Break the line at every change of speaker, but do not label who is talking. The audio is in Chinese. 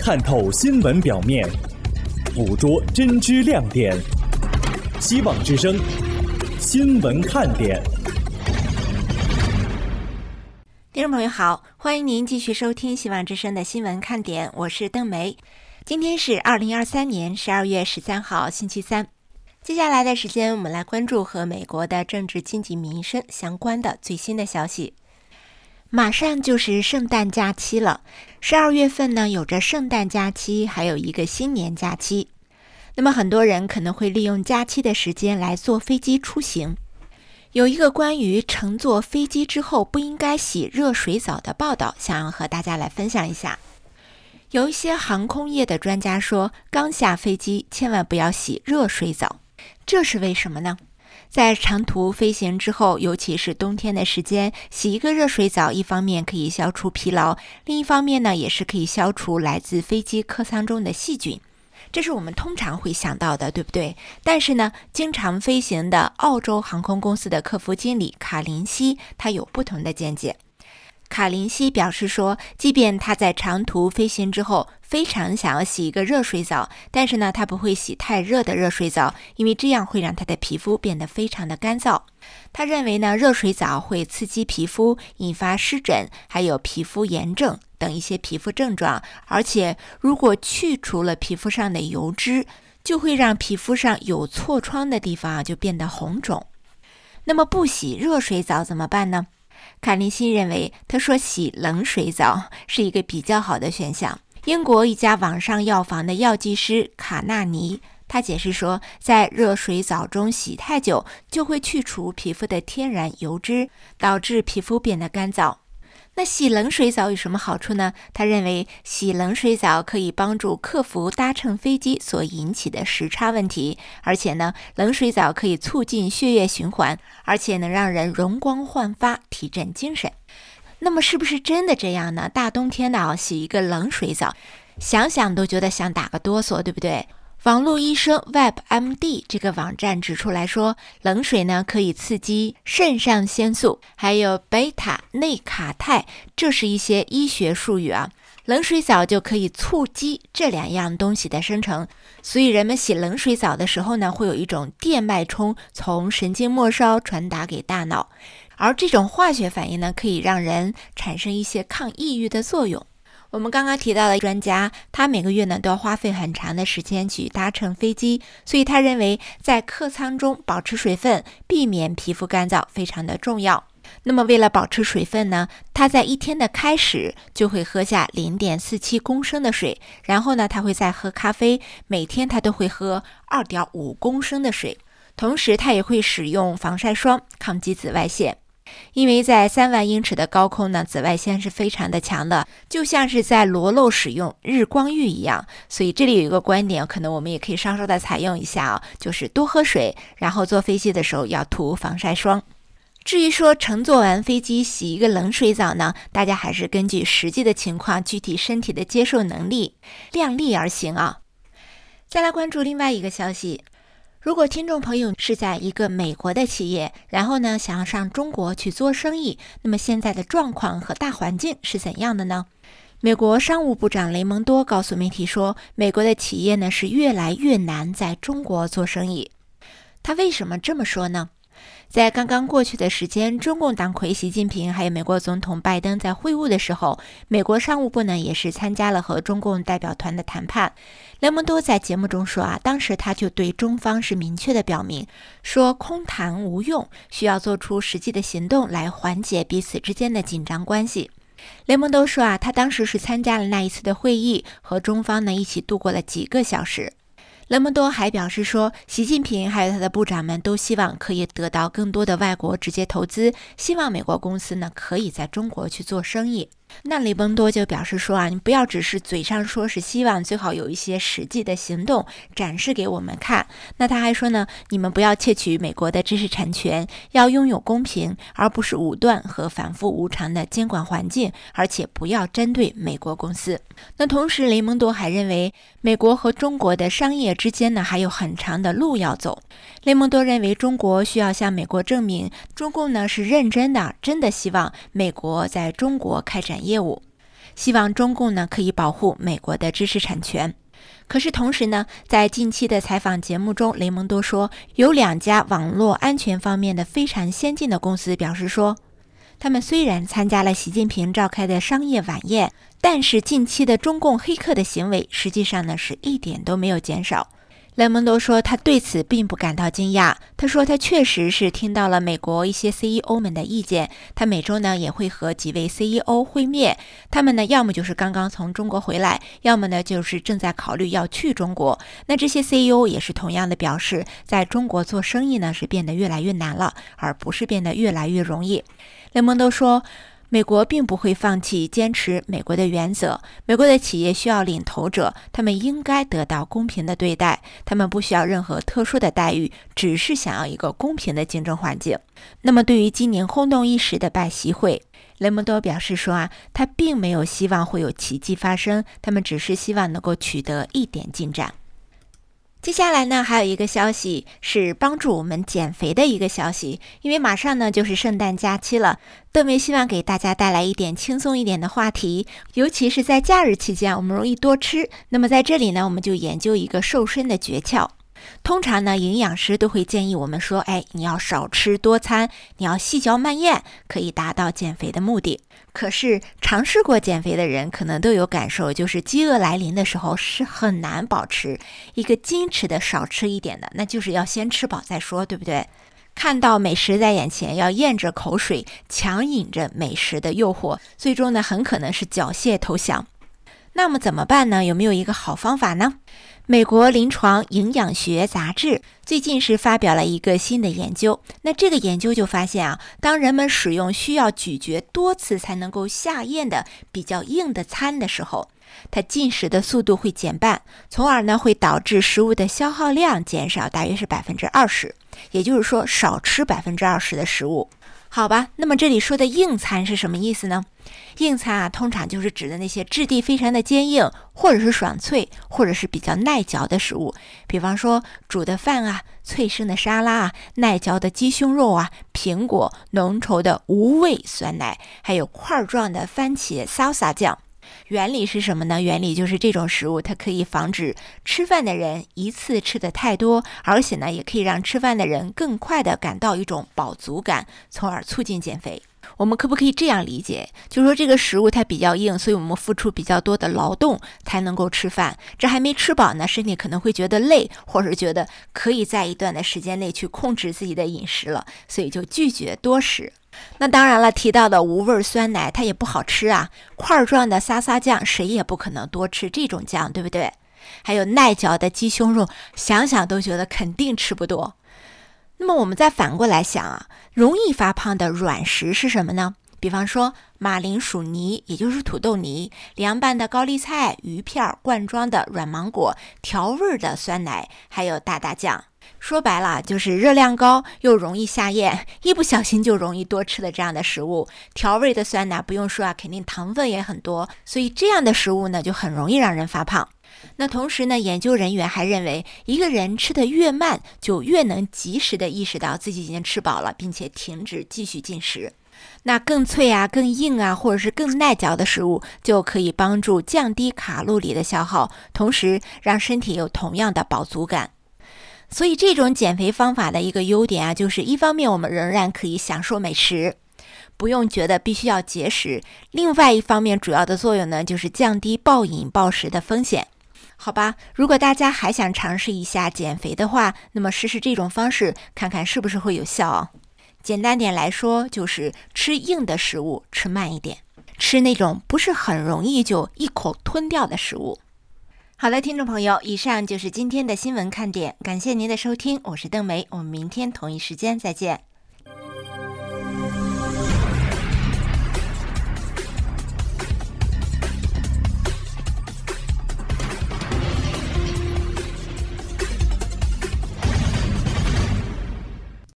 探透新闻表面，捕捉真知亮点。希望之声，新闻看点。
听众朋友好，欢迎您继续收听希望之声的新闻看点，我是邓梅。今天是2023年12月13号星期三。接下来的时间，我们来关注和美国的政治、经济、民生相关的最新的消息。马上就是圣诞假期了，12月份呢有着圣诞假期，还有一个新年假期。那么很多人可能会利用假期的时间来坐飞机出行。有一个关于乘坐飞机之后不应该洗热水澡的报道，想要和大家来分享一下。有一些航空业的专家说，刚下飞机千万不要洗热水澡。这是为什么呢？在长途飞行之后，尤其是冬天的时间，洗一个热水澡，一方面可以消除疲劳，另一方面呢，也是可以消除来自飞机客舱中的细菌。这是我们通常会想到的，对不对？但是呢，经常飞行的澳洲航空公司的客服经理卡林西，他有不同的见解。卡林西表示说，即便他在长途飞行之后非常想要洗一个热水澡，但是呢，他不会洗太热的热水澡，因为这样会让他的皮肤变得非常的干燥。他认为呢，热水澡会刺激皮肤，引发湿疹，还有皮肤炎症等一些皮肤症状，而且如果去除了皮肤上的油脂，就会让皮肤上有痤疮的地方就变得红肿。那么不洗热水澡怎么办呢？卡林西认为，他说洗冷水澡是一个比较好的选项。英国一家网上药房的药剂师卡纳尼，他解释说，在热水澡中洗太久，就会去除皮肤的天然油脂，导致皮肤变得干燥。那洗冷水澡有什么好处呢？他认为洗冷水澡可以帮助克服搭乘飞机所引起的时差问题，而且呢，冷水澡可以促进血液循环，而且能让人容光焕发，提振精神。那么是不是真的这样呢？大冬天的洗一个冷水澡，想想都觉得想打个哆嗦，对不对？网络医生 WebMD 这个网站指出来说，冷水呢可以刺激肾上腺素，还有贝塔内卡肽，这是一些医学术语啊。冷水澡就可以促激这两样东西的生成，所以人们洗冷水澡的时候呢，会有一种电脉冲从神经末梢传达给大脑，而这种化学反应呢，可以让人产生一些抗抑郁的作用。我们刚刚提到的专家，他每个月呢都要花费很长的时间去搭乘飞机，所以他认为在客舱中保持水分，避免皮肤干燥非常的重要。那么为了保持水分呢，他在一天的开始就会喝下 0.47 公升的水，然后呢他会再喝咖啡，每天他都会喝 2.5 公升的水，同时他也会使用防晒霜抗击紫外线。因为在3万英尺的高空呢，紫外线是非常的强的，就像是在裸露使用日光浴一样。所以这里有一个观点，可能我们也可以稍稍的采用一下啊，就是多喝水，然后坐飞机的时候要涂防晒霜。至于说乘坐完飞机洗一个冷水澡呢，大家还是根据实际的情况、具体身体的接受能力量力而行啊。再来关注另外一个消息。如果听众朋友是在一个美国的企业，然后呢想要上中国去做生意，那么现在的状况和大环境是怎样的呢？美国商务部长雷蒙多告诉媒体说，美国的企业呢是越来越难在中国做生意。他为什么这么说呢？在刚刚过去的时间，中共党魁习近平还有美国总统拜登在会晤的时候，美国商务部呢也是参加了和中共代表团的谈判。雷蒙多在节目中说当时他就对中方是明确的表明，说空谈无用，需要做出实际的行动来缓解彼此之间的紧张关系。雷蒙多说他当时是参加了那一次的会议，和中方呢一起度过了几个小时。雷蒙多还表示说，习近平还有他的部长们都希望可以得到更多的外国直接投资，希望美国公司呢可以在中国去做生意。那雷蒙多就表示说你不要只是嘴上说是希望，最好有一些实际的行动展示给我们看。那他还说呢，你们不要窃取美国的知识产权，要拥有公平而不是武断和反复无常的监管环境，而且不要针对美国公司。那同时雷蒙多还认为，美国和中国的商业之间呢还有很长的路要走。雷蒙多认为，中国需要向美国证明，中共呢是认真的，真的希望美国在中国开展业务。 希望中共呢可以保护美国的知识产权。可是同时呢，在近期的采访节目中，雷蒙多说，有2家网络安全方面的非常先进的公司表示说，他们虽然参加了习近平召开的商业晚宴，但是近期的中共黑客的行为实际上呢是一点都没有减少。雷蒙多说他对此并不感到惊讶，他说他确实是听到了美国一些 CEO 们的意见，他每周呢也会和几位 CEO 会面，他们呢要么就是刚刚从中国回来，要么呢就是正在考虑要去中国。那这些 CEO 也是同样的表示，在中国做生意呢是变得越来越难了，而不是变得越来越容易。雷蒙多说，美国并不会放弃坚持美国的原则，美国的企业需要领头者，他们应该得到公平的对待，他们不需要任何特殊的待遇，只是想要一个公平的竞争环境。那么对于今年轰动一时的拜习会，雷蒙多表示说他并没有希望会有奇迹发生，他们只是希望能够取得一点进展。接下来呢，还有一个消息是帮助我们减肥的一个消息，因为马上呢就是圣诞假期了，邓梅希望给大家带来一点轻松一点的话题，尤其是在假日期间，我们容易多吃。那么在这里呢，我们就研究一个瘦身的诀窍。通常呢，营养师都会建议我们说，你要少吃多餐，你要细嚼慢咽，可以达到减肥的目的。可是尝试过减肥的人可能都有感受，就是饥饿来临的时候是很难保持一个矜持的少吃一点的，那就是要先吃饱再说，对不对？看到美食在眼前，要咽着口水，强忍着美食的诱惑，最终呢很可能是缴械投降。那么怎么办呢？有没有一个好方法呢？美国临床营养学杂志最近是发表了一个新的研究，那这个研究就发现当人们使用需要咀嚼多次才能够下咽的比较硬的餐的时候，它进食的速度会减半，从而呢会导致食物的消耗量减少大约是 20%， 也就是说少吃 20% 的食物。好吧，那么这里说的硬餐是什么意思呢？硬餐通常就是指的那些质地非常的坚硬，或者是爽脆，或者是比较耐嚼的食物，比方说煮的饭脆生的沙拉耐嚼的鸡胸肉苹果，浓稠的无味酸奶，还有块状的番茄salsa酱。原理是什么呢？原理就是这种食物它可以防止吃饭的人一次吃的太多，而且呢也可以让吃饭的人更快的感到一种饱足感，从而促进减肥。我们可不可以这样理解，就是说这个食物它比较硬，所以我们付出比较多的劳动才能够吃饭，这还没吃饱呢，身体可能会觉得累，或者觉得可以在一段的时间内去控制自己的饮食了，所以就拒绝多食。那当然了，提到的无味酸奶它也不好吃块状的沙沙酱谁也不可能多吃这种酱，对不对？还有耐嚼的鸡胸肉，想想都觉得肯定吃不多。那么我们再反过来想容易发胖的软食是什么呢？比方说马铃薯泥，也就是土豆泥，凉拌的高丽菜，鱼片，罐装的软芒果，调味的酸奶，还有大酱。说白了就是热量高又容易下咽，一不小心就容易多吃的这样的食物。调味的酸奶不用说肯定糖分也很多，所以这样的食物呢就很容易让人发胖。那同时呢，研究人员还认为，一个人吃得越慢，就越能及时的意识到自己已经吃饱了，并且停止继续进食。那更脆更硬或者是更耐嚼的食物，就可以帮助降低卡路里的消耗，同时让身体有同样的饱足感。所以这种减肥方法的一个优点就是一方面我们仍然可以享受美食，不用觉得必须要节食，另外一方面主要的作用呢，就是降低暴饮暴食的风险。好吧，如果大家还想尝试一下减肥的话，那么试试这种方式，看看是不是会有效简单点来说，就是吃硬的食物吃慢一点，吃那种不是很容易就一口吞掉的食物。好的，听众朋友，以上就是今天的新闻看点，感谢您的收听，我是邓梅，我们明天同一时间再见。